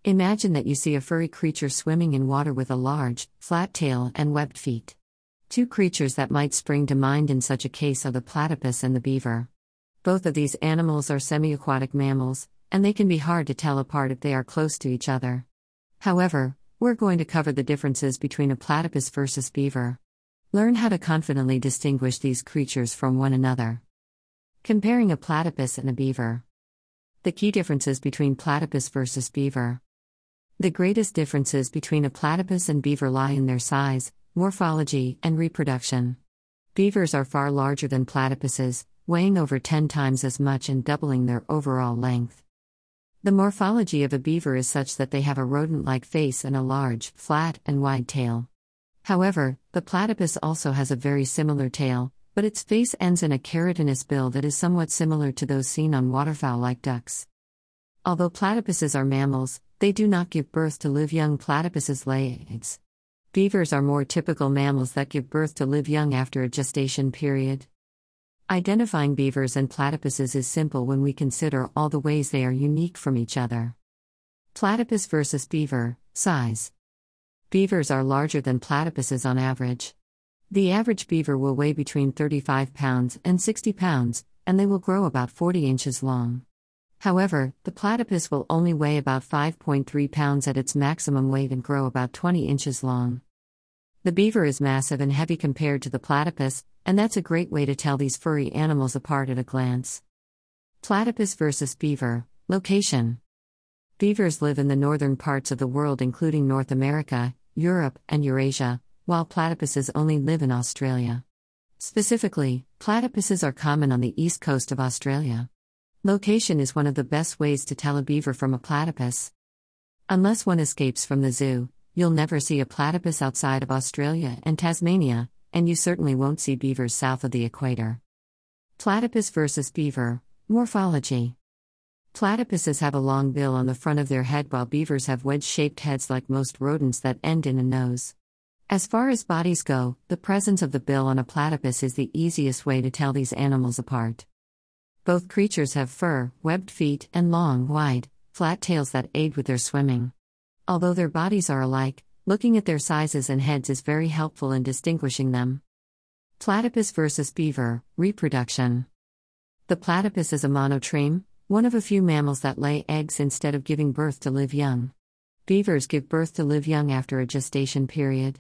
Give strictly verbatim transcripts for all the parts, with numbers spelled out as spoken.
Imagine that you see a furry creature swimming in water with a large, flat tail and webbed feet. Two creatures that might spring to mind in such a case are the platypus and the beaver. Both of these animals are semi-aquatic mammals, and they can be hard to tell apart if they are close to each other. However, we're going to cover the differences between a platypus versus beaver. Learn how to confidently distinguish these creatures from one another. Comparing a platypus and a beaver. The key differences between platypus versus beaver. The greatest differences between a platypus and beaver lie in their size, morphology, and reproduction. Beavers are far larger than platypuses, weighing over ten times as much and doubling their overall length. The morphology of a beaver is such that they have a rodent-like face and a large, flat, and wide tail. However, the platypus also has a very similar tail, but its face ends in a keratinous bill that is somewhat similar to those seen on waterfowl like ducks. Although platypuses are mammals, they do not give birth to live young. Platypuses lay eggs. Beavers are more typical mammals that give birth to live young after a gestation period. Identifying beavers and platypuses is simple when we consider all the ways they are unique from each other. Platypus versus beaver, size. Beavers are larger than platypuses on average. The average beaver will weigh between thirty-five pounds and sixty pounds, and they will grow about forty inches long. However, the platypus will only weigh about five point three pounds at its maximum weight and grow about twenty inches long. The beaver is massive and heavy compared to the platypus, and that's a great way to tell these furry animals apart at a glance. Platypus versus beaver, location. Beavers live in the northern parts of the world including North America, Europe, and Eurasia, while platypuses only live in Australia. Specifically, platypuses are common on the east coast of Australia. Location is one of the best ways to tell a beaver from a platypus. Unless one escapes from the zoo, you'll never see a platypus outside of Australia and Tasmania, and you certainly won't see beavers south of the equator. Platypus versus beaver, morphology. Platypuses have a long bill on the front of their head while beavers have wedge-shaped heads like most rodents that end in a nose. As far as bodies go, the presence of the bill on a platypus is the easiest way to tell these animals apart. Both creatures have fur, webbed feet, and long, wide, flat tails that aid with their swimming. Although their bodies are alike, looking at their sizes and heads is very helpful in distinguishing them. Platypus versus beaver, reproduction. The platypus is a monotreme, one of a few mammals that lay eggs instead of giving birth to live young. Beavers give birth to live young after a gestation period.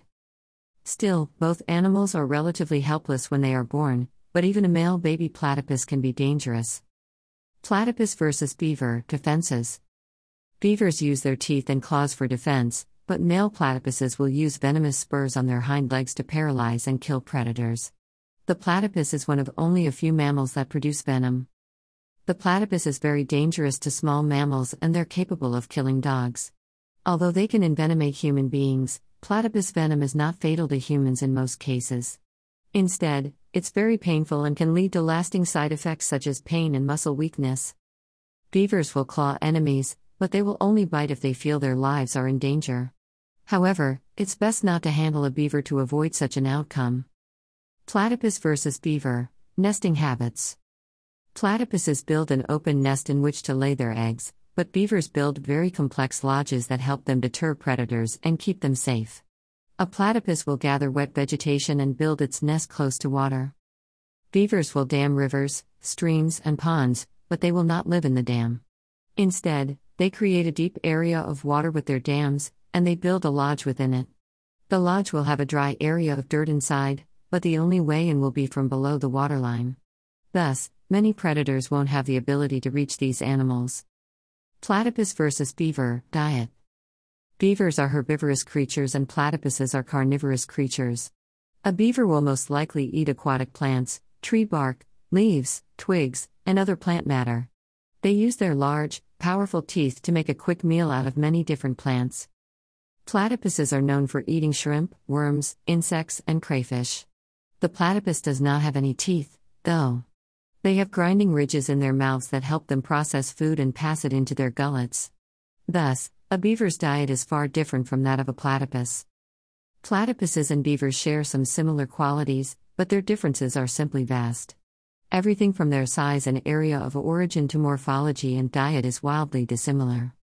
Still, both animals are relatively helpless when they are born, but even a male baby platypus can be dangerous. Platypus versus beaver, defenses. Beavers use their teeth and claws for defense, but male platypuses will use venomous spurs on their hind legs to paralyze and kill predators. The platypus is one of only a few mammals that produce venom. The platypus is very dangerous to small mammals and they're capable of killing dogs. Although they can envenomate human beings, platypus venom is not fatal to humans in most cases. Instead, it's very painful and can lead to lasting side effects such as pain and muscle weakness. Beavers will claw enemies, but they will only bite if they feel their lives are in danger. However, it's best not to handle a beaver to avoid such an outcome. Platypus versus beaver, nesting habits. Platypuses build an open nest in which to lay their eggs, but beavers build very complex lodges that help them deter predators and keep them safe. A platypus will gather wet vegetation and build its nest close to water. Beavers will dam rivers, streams, and ponds, but they will not live in the dam. Instead, they create a deep area of water with their dams, and they build a lodge within it. The lodge will have a dry area of dirt inside, but the only way in will be from below the waterline. Thus, many predators won't have the ability to reach these animals. Platypus versus beaver, diet. Beavers are herbivorous creatures and platypuses are carnivorous creatures. A beaver will most likely eat aquatic plants, tree bark, leaves, twigs, and other plant matter. They use their large, powerful teeth to make a quick meal out of many different plants. Platypuses are known for eating shrimp, worms, insects, and crayfish. The platypus does not have any teeth, though. They have grinding ridges in their mouths that help them process food and pass it into their gullets. Thus, a beaver's diet is far different from that of a platypus. Platypuses and beavers share some similar qualities, but their differences are simply vast. Everything from their size and area of origin to morphology and diet is wildly dissimilar.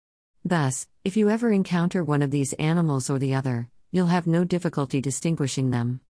Thus, if you ever encounter one of these animals or the other, you'll have no difficulty distinguishing them.